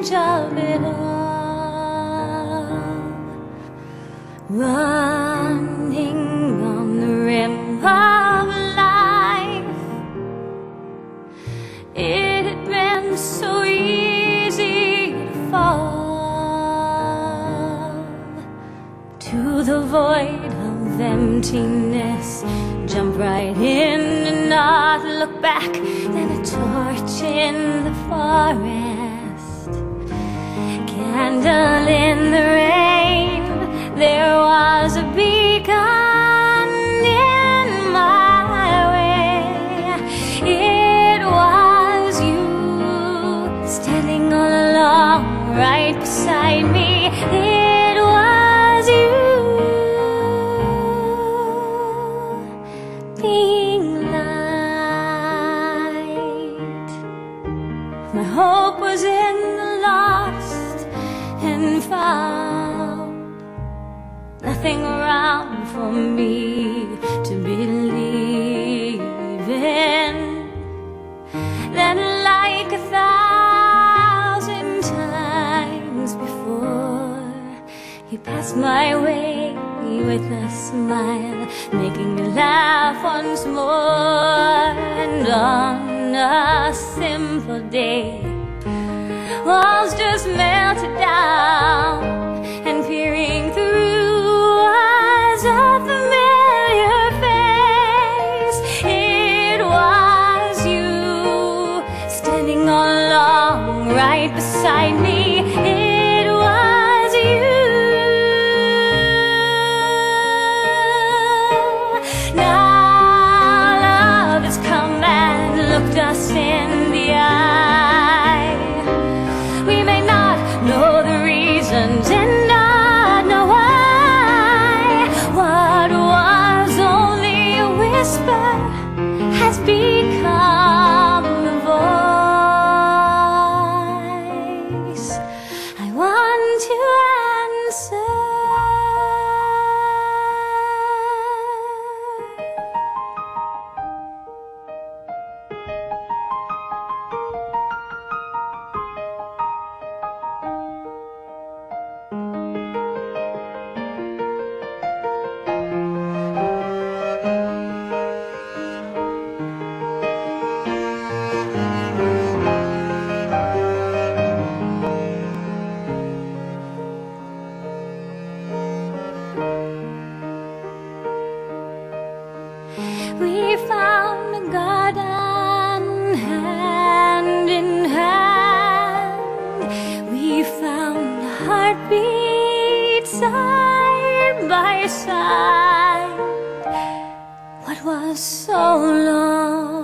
edge of it all, running on the rim of life. It had been so easy to fall to the void of emptiness, jump right in and not look back. Then a torch in the forest, candle in the rain. There was a beacon in my way. It was you standing all along right beside me. It was you being light. My hope was in the lost and found, nothing around for me to believe in. Then like 1,000 times before, you passed my way with a smile, making me laugh once more. And on a simple day, walls just melted down, and peering through was a familiar face. It was you standing all along right beside me. It was you. Looked us in the eye. We may not know the reasons and not know why. What was only a whisper has become a voice I want to answer. We found a garden hand in hand. We found a heartbeat side by side. What was so long